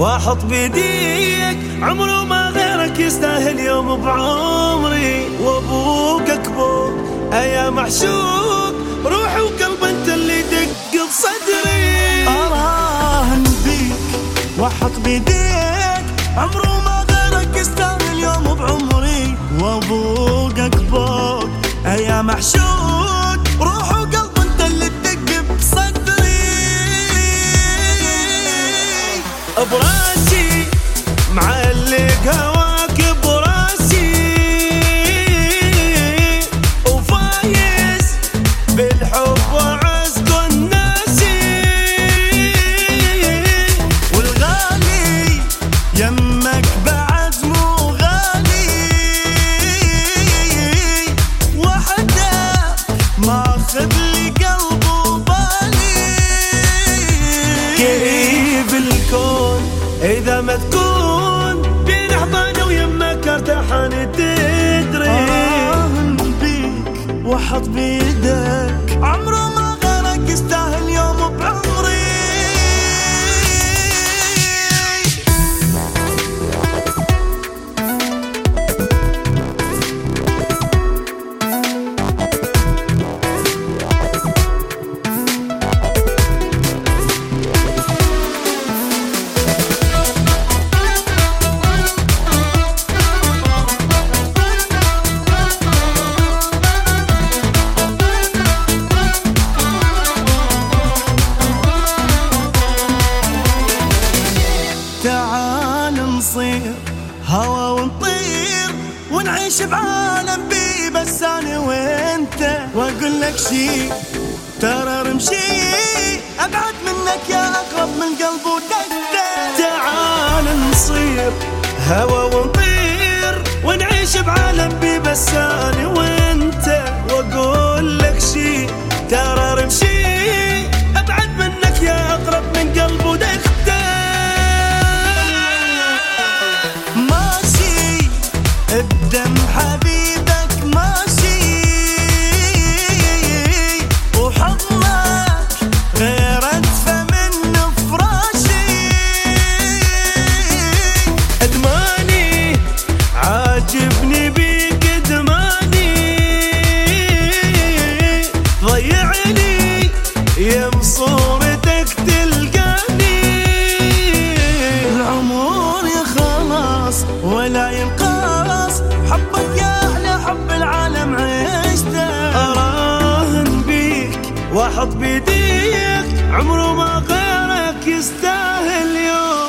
واحط بيديك عمره ما غيرك يستاهل يوم بعمري. وابوك اكبر يا محشوق، روحي وقلب انت اللي دق بصدري. اراهن بيك واحط بيديك عمره ما غيرك يستاهل يوم بعمري. وابوك اكبر يا محشوق، روحي وقلب انت اللي دق بصدري. براسي معلق هواك براسي، وفايز بالحب وعز الناسي. والغالي يمك بعد مو غالي، وحده ماخذ لي قلب وبالي. كئيب الكون إذا ما تكون بين أحضاني ويمك ارتاح أنا تدري. اراهن بيك واحط بيدك عمره ما غيرك يستاهل يوم بعمري. تعال نصير هوا ونطير ونعيش بعالم بيه بس انا وانت. واقول لك شي ترى رمشي ابعد منك يا اقرب من قلب ودقه. تعال نصير هوا ونطير ونعيش بعالم بيه بس أنا وانت. واقول لك شي ترى رمشي ابعد منك يا اقرب من قلب ودقه. ماشي بدم حبيبك ماشي، وحضنك غير ادفى من فراشي. ادماني عاجبني بيك ادماني، ضيعني يم صورتك تلقاني. العمر يا خلاص ولا ينقاص، حبك يا احلى حب العالم عشته. اراهن بيك واحط بيديك عمره ما غيرك يستاهل يوم